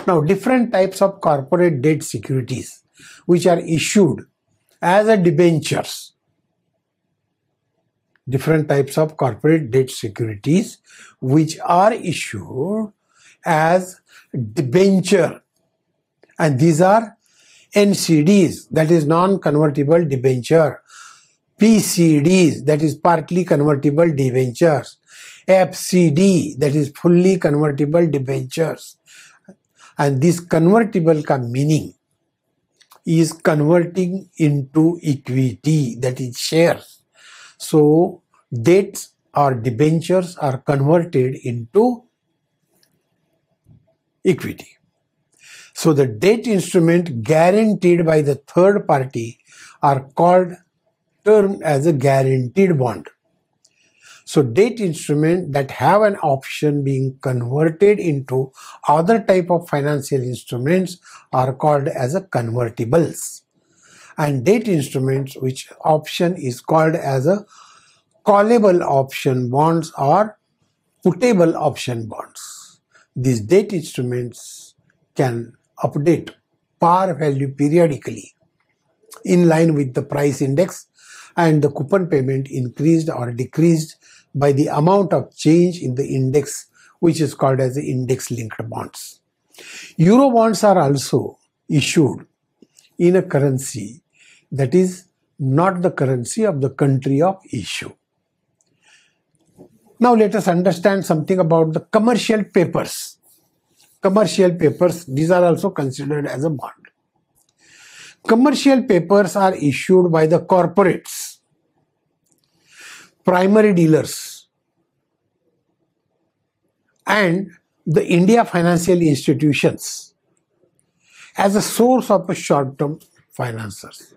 Now, different types of corporate debt securities which are issued as a debentures. Different types of corporate debt securities which are issued as debenture, and these are NCDs, that is non-convertible debenture, PCDs, that is partly convertible debentures, FCD, that is fully convertible debentures. And this convertible ka meaning is converting into equity, that is shares. So debts or debentures are converted into equity. So the debt instrument guaranteed by the third party are termed as a guaranteed bond. So debt instruments that have an option being converted into other type of financial instruments are called as a convertibles. And debt instruments which option is called as a callable option bonds or puttable option bonds. These debt instruments can update par value periodically in line with the price index, and the coupon payment increased or decreased by the amount of change in the index, which is called as the index linked bonds. Euro bonds are also issued in a currency that is not the currency of the country of issue. Now let us understand something about the commercial papers. Commercial papers, these are also considered as a bond. Commercial papers are issued by the corporates, primary dealers, and the India financial institutions as a source of short-term financiers.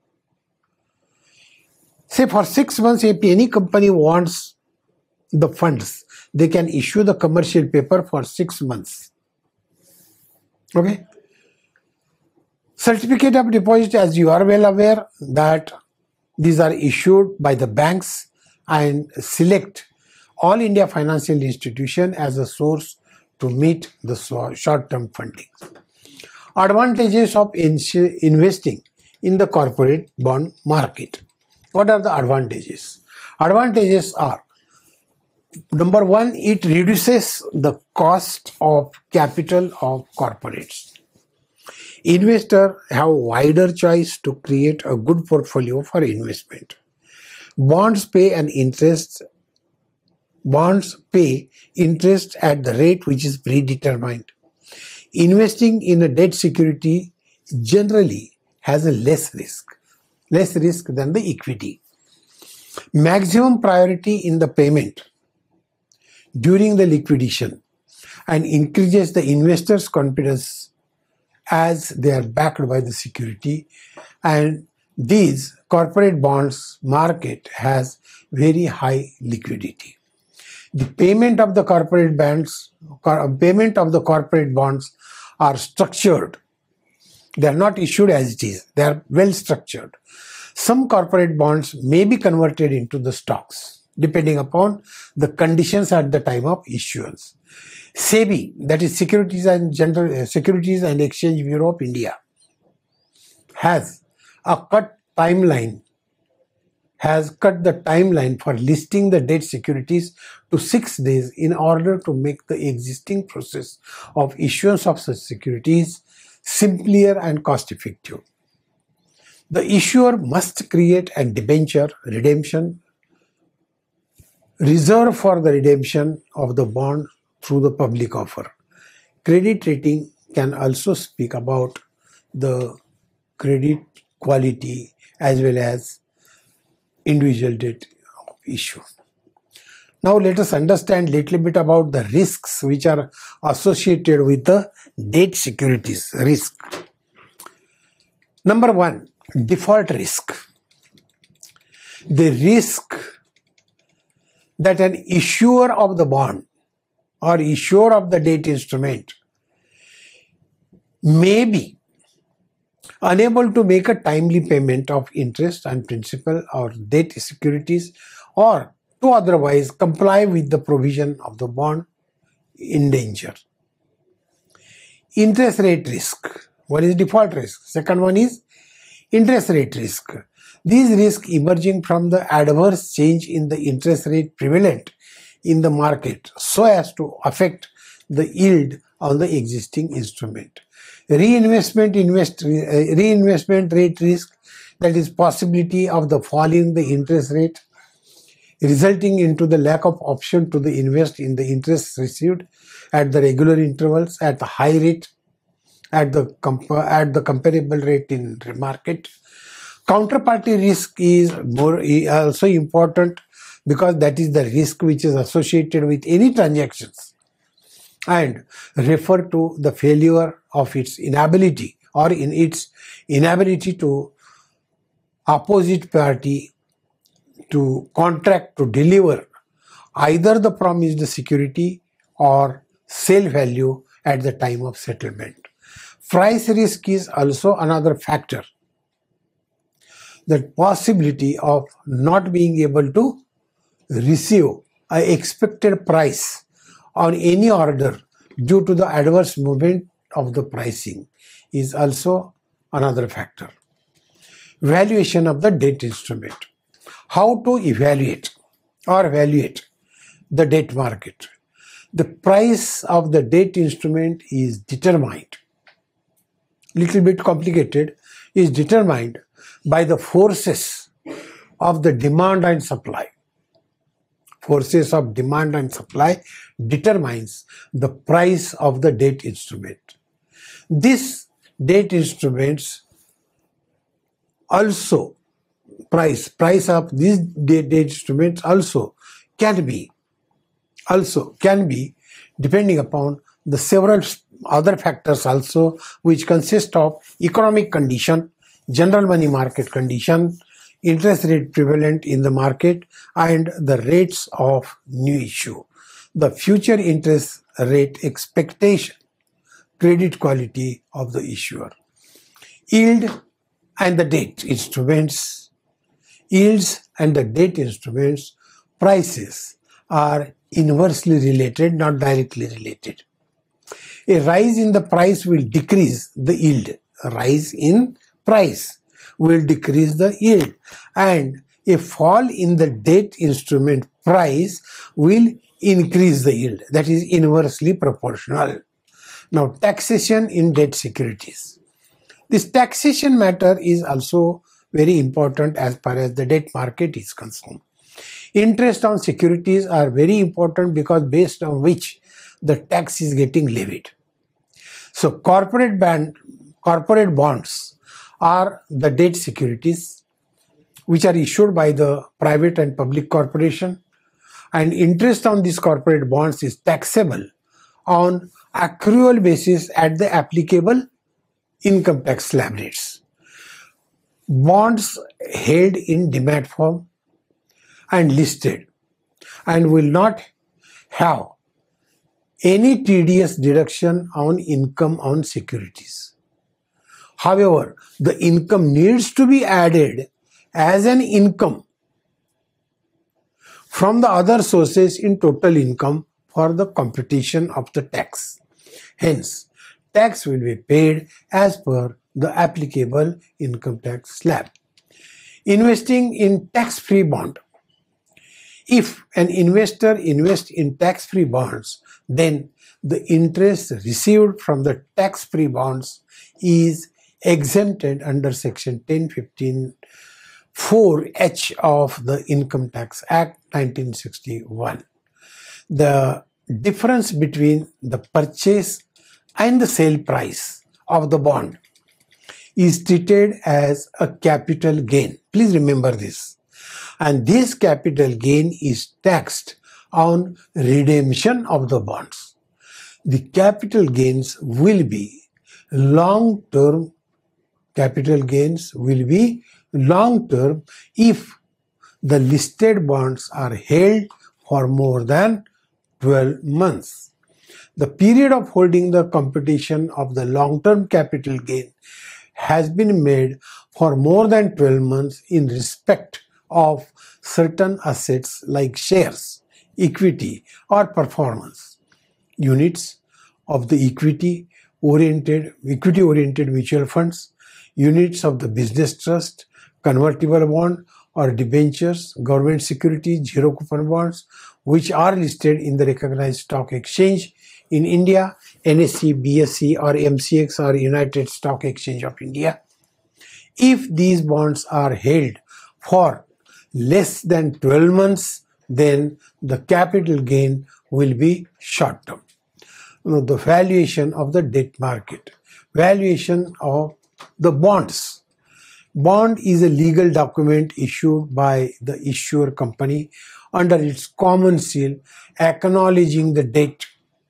Say for 6 months, if any company wants the funds, they can issue the commercial paper for 6 months. Okay. Certificate of deposit, as you are well aware, that these are issued by the banks and select all India financial institution as a source to meet the short-term funding. Advantages of investing in the corporate bond market. What are the advantages? Advantages are, number one, it reduces the cost of capital of corporates. Investors have wider choice to create a good portfolio for investment. Bonds pay interest at the rate which is predetermined. Investing in a debt security generally has a less risk than the equity. Maximum priority in the payment during the liquidation and increases the investors' confidence as they are backed by the security, and these corporate bonds market has very high liquidity. The payment of the corporate bonds are structured. They are not issued as it is. They are well structured. Some corporate bonds may be converted into the stocks depending upon the conditions at the time of issuance. SEBI, that is Securities and Exchange Bureau of India, has cut the timeline for listing the debt securities to 6 days in order to make the existing process of issuance of such securities simpler and cost-effective. The issuer must create a debenture redemption reserve for the redemption of the bond through the public offer. Credit rating can also speak about the credit quality as well as individual debt issue. Now let us understand a little bit about the risks which are associated with the debt securities risk. Number one, default risk. The risk that an issuer of the bond or issuer of the debt instrument may be unable to make a timely payment of interest and principal or debt securities, or to otherwise comply with the provision of the bond in danger. interest rate risk. One is default risk. Second one is interest rate risk. These risks emerging from the adverse change in the interest rate prevalent in the market so as to affect the yield on the existing instrument. Reinvestment rate risk, that is possibility of the fall in the interest rate resulting into the lack of option to the invest in the interest received at the regular intervals at the high rate at the comparable rate in the market. Counterparty risk is also important because that is the risk which is associated with any transactions and refer to the failure of its inability or in its inability to opposite party to contract to deliver either the promised security or sale value at the time of settlement. Price risk is also another factor. The possibility of not being able to receive an expected price on any order due to the adverse movement of the pricing is also another factor. Valuation of the debt instrument. How to evaluate the debt market? The price of the debt instrument is determined, little bit complicated, is determined by the forces of the demand and supply. Forces of demand and supply determines the price of the debt instrument. This debt instruments also price of these debt instruments also can be depending upon the several other factors also, which consist of economic condition, general money market condition, interest rate prevalent in the market, and the rates of new issue, the future interest rate expectation, credit quality of the issuer. Yield and the debt instruments. Yields and the debt instruments prices are inversely related, not directly related. A rise in the price will decrease the yield. A rise in price will decrease the yield, and a fall in the debt instrument price will increase the yield. That is inversely proportional. Now, taxation in debt securities. This taxation matter is also very important as far as the debt market is concerned. Interest on securities are very important because based on which the tax is getting levied. So corporate bonds are the debt securities which are issued by the private and public corporation, and interest on these corporate bonds is taxable on accrual basis at the applicable income tax slab rates. Bonds held in demat form and listed and will not have any TDS deduction on income on securities. However, the income needs to be added as an income from the other sources in total income for the computation of the tax. Hence, tax will be paid as per the applicable income tax slab. Investing in tax-free bond. If an investor invests in tax-free bonds, then the interest received from the tax-free bonds is exempted under section 1015(4)(h) of the Income Tax Act 1961. The difference between the purchase and the sale price of the bond is treated as a capital gain. Please remember this. And this capital gain is taxed on redemption of the bonds. The capital gains will be long-term. Capital gains will be long-term if the listed bonds are held for more than 12 months. The period of holding the computation of the long-term capital gain has been made for more than 12 months in respect of certain assets like shares, equity, or performance units of the equity equity oriented mutual funds, units of the business trust, convertible bond or debentures, government securities, zero coupon bonds, which are listed in the recognized stock exchange in India, NSE, BSE or MCX or United Stock Exchange of India. If these bonds are held for less than 12 months, then the capital gain will be short term. Now, the valuation of the debt market, valuation of the bonds. Bond is a legal document issued by the issuer company under its common seal, acknowledging the debt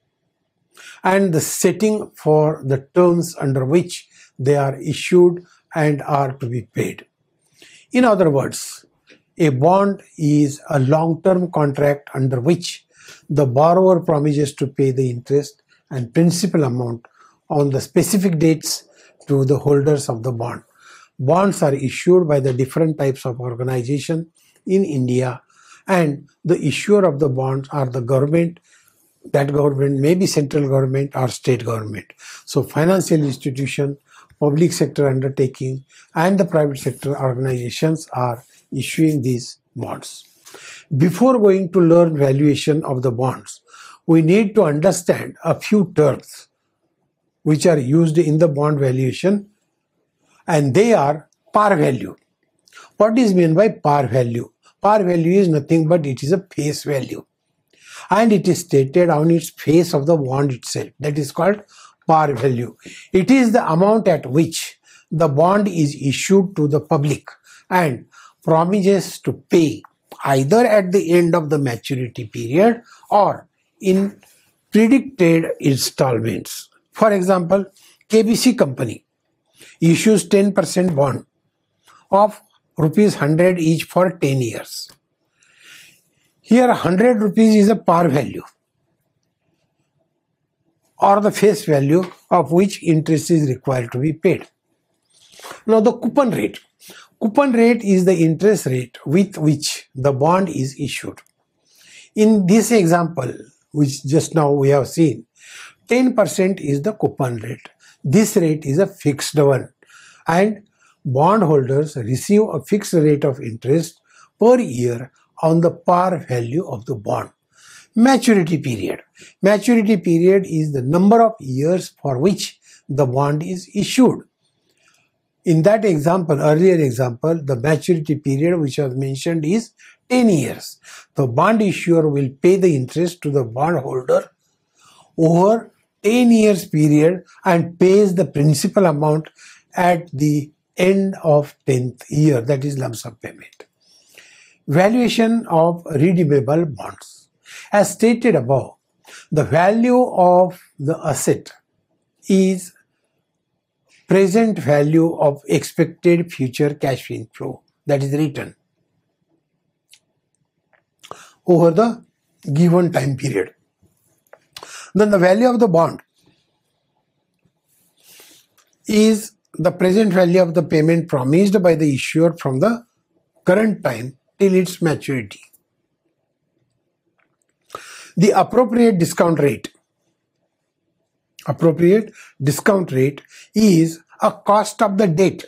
and the setting for the terms under which they are issued and are to be paid. In other words, a bond is a long-term contract under which the borrower promises to pay the interest and principal amount on the specific dates to the holders of the bond. Bonds are issued by the different types of organization in India, and the issuer of the bonds are the government. That government may be central government or state government. So financial institution, public sector undertaking and the private sector organizations are issuing these bonds. Before going to learn valuation of the bonds, we need to understand a few terms which are used in the bond valuation, and they are par value. What is meant by par value? Par value is nothing but it is a face value, and it is stated on its face of the bond itself. That is called par value. It is the amount at which the bond is issued to the public and promises to pay either at the end of the maturity period or in predicted installments. For example, KBC company issues 10% bond of rupees 100 each for 10 years. Here 100 rupees is a par value or the face value of which interest is required to be paid. Now the coupon rate. Coupon rate is the interest rate with which the bond is issued. In this example, which just now we have seen, 10% is the coupon rate. This rate is a fixed one, and bondholders receive a fixed rate of interest per year on the par value of the bond. Maturity period. Maturity period is the number of years for which the bond is issued. In that example, earlier example, the maturity period which was mentioned is 10 years. The bond issuer will pay the interest to the bondholder over 10 years period and pays the principal amount at the end of 10th year, that is lump sum payment. Valuation of redeemable bonds. As stated above, the value of the asset is present value of expected future cash inflow, that is return, over the given time period. Then the value of the bond is the present value of the payment promised by the issuer from the current time till its maturity. The appropriate discount rate. Appropriate discount rate is a cost of the debt,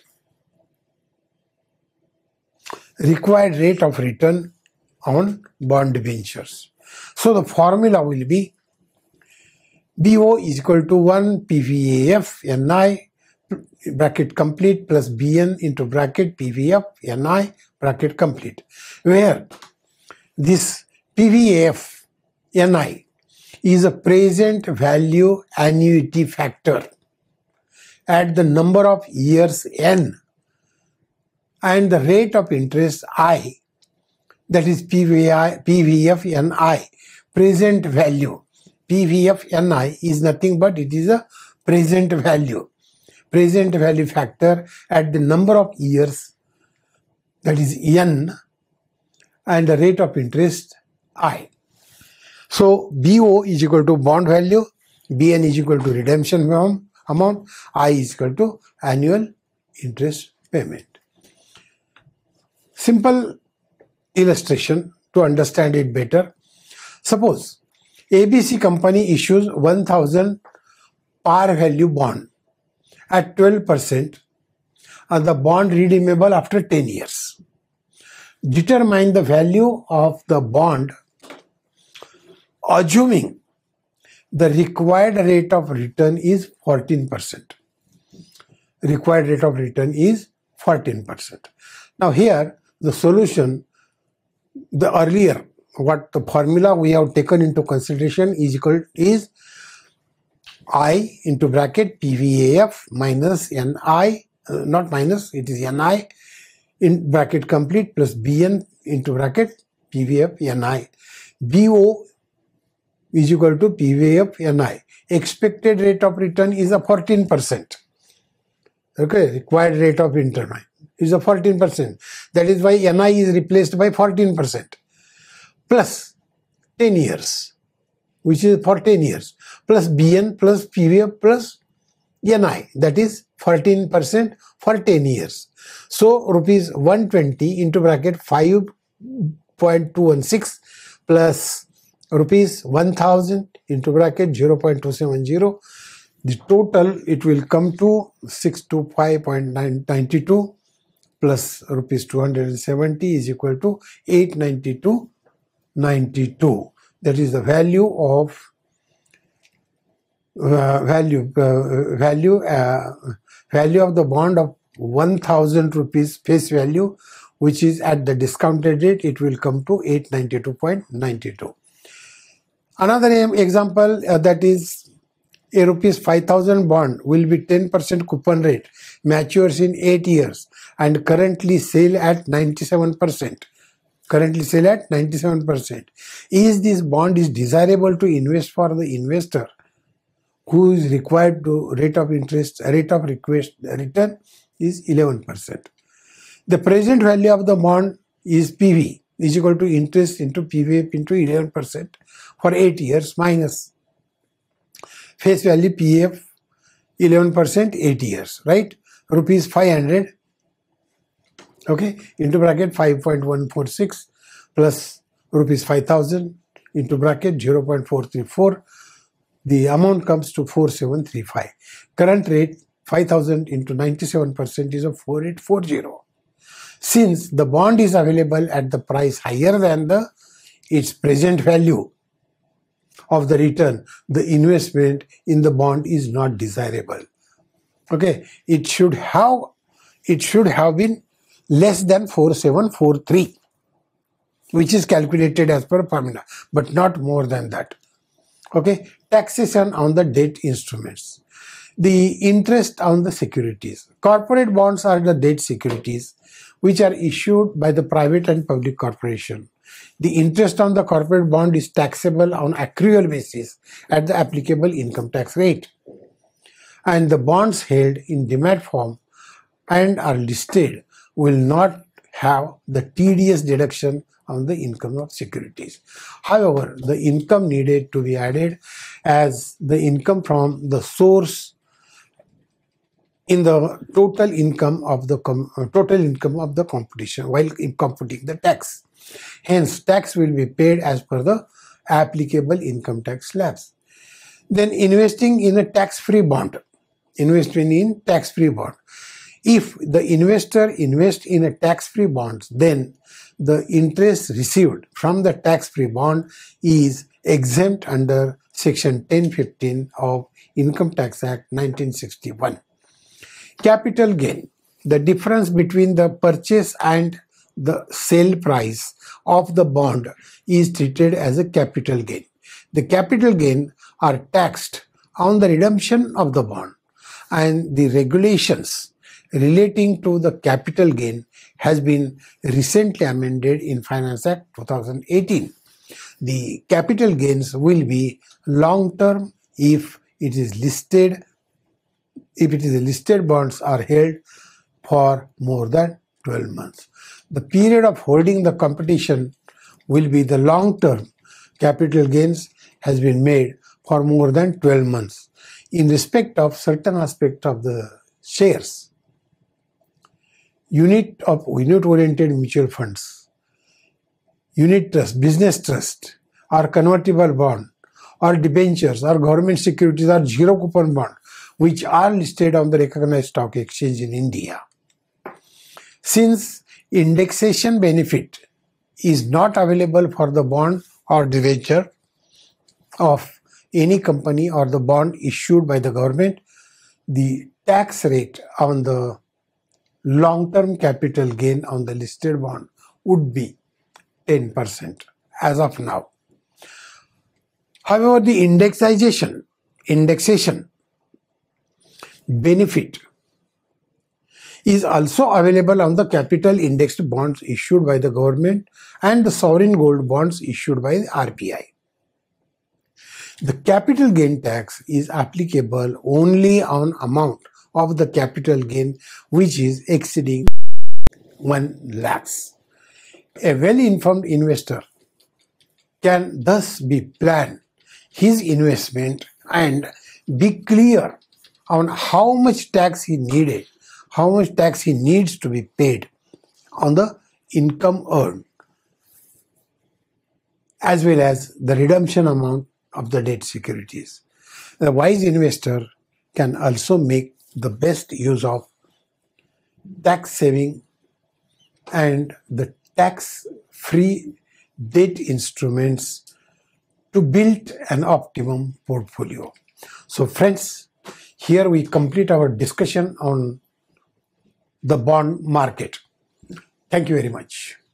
required rate of return on bond debentures. So the formula will be BO is equal to 1 PVAF NI bracket complete plus BN into bracket PVF NI bracket complete, where this PVAF NI is a present value annuity factor at the number of years N, and the rate of interest I, that is PVF NI, present value. PVF NI is nothing but it is a present value factor at the number of years, that is N, and the rate of interest I. So BO is equal to bond value, BN is equal to redemption amount, I is equal to annual interest payment. Simple illustration to understand it better. Suppose ABC company issues 1000 par value bond at 12%, and the bond redeemable after 10 years. Determine the value of the bond assuming the required rate of return is 14%. Required rate of return is 14%. Now here the solution, the earlier, what the formula we have taken into consideration is I into bracket PVAF minus NI, not minus, it is NI in bracket complete plus BN into bracket PVF NI. BO is equal to PVF NI. Expected rate of return is a 14%. Okay, required rate of return is a 14%. That is why NI is replaced by 14% plus 10 years, which is for 10 years, plus BN plus PVF plus NI, that is 14% for 10 years. So rupees 120 into bracket 5.216 plus rupees 1000 into bracket 0.270. The total, it will come to 625.92 plus rupees 270 is equal to 892.92. That is the value of value of the bond of 1000 rupees face value, which is at the discounted rate, it will come to 892.92. Another example, that is a rupees 5000 bond will be 10% coupon rate, matures in 8 years and currently sale at 97%. Currently sale at 97%. Is this bond is desirable to invest for the investor who is required to rate of request return is 11%. The present value of the bond is PV is equal to interest into PV into 11% for 8 years minus face value PF 11% 8 years, right? Rupees 500, okay, into bracket 5.146 plus rupees 5000 into bracket 0.434. The amount comes to 4735. Current rate 5000 into 97% is a 4840. Since the bond is available at the price higher than its present value of the return, the investment in the bond is not desirable. Okay, it should have been less than 4743, which is calculated as per formula, but not more than that. Okay, taxation on the debt instruments. The interest on the securities. Corporate bonds are the debt securities which are issued by the private and public corporation. The interest on the corporate bond is taxable on accrual basis at the applicable income tax rate. And the bonds held in demat form and are listed will not have the TDS deduction on the income of securities. However, the income needed to be added as the income from the source in the total income of the competition while computing the tax. Hence, tax will be paid as per the applicable income tax slabs. Then investing in a tax-free bond. Investing in tax-free bond. If the investor invests in a tax-free bond, then the interest received from the tax-free bond is exempt under Section 1015 of Income Tax Act 1961. Capital gain. The difference between the purchase and the sale price of the bond is treated as a capital gain. The capital gain are taxed on the redemption of the bond, and the regulations relating to the capital gain has been recently amended in Finance Act 2018. The capital gains will be long term if it is listed. If it is a listed bonds are held for more than 12 months. The period of holding the competition will be the long term. Capital gains has been made for more than 12 months in respect of certain aspect of the shares. Unit oriented mutual funds, unit trust, business trust or convertible bond or debentures or government securities or zero coupon bond which are listed on the recognized stock exchange in India. Since indexation benefit is not available for the bond or debenture of any company or the bond issued by the government, the tax rate on the long-term capital gain on the listed bond would be 10% as of now. However, the indexation benefit is also available on the capital indexed bonds issued by the government and the sovereign gold bonds issued by the RBI. The capital gain tax is applicable only on amount of the capital gain which is exceeding 1 lakhs. A well-informed investor can thus plan his investment and be clear on how much tax he needs to be paid on the income earned, as well as the redemption amount of the debt securities. The wise investor can also make the best use of tax saving and the tax-free debt instruments to build an optimum portfolio. So friends, here we complete our discussion on the bond market. Thank you very much.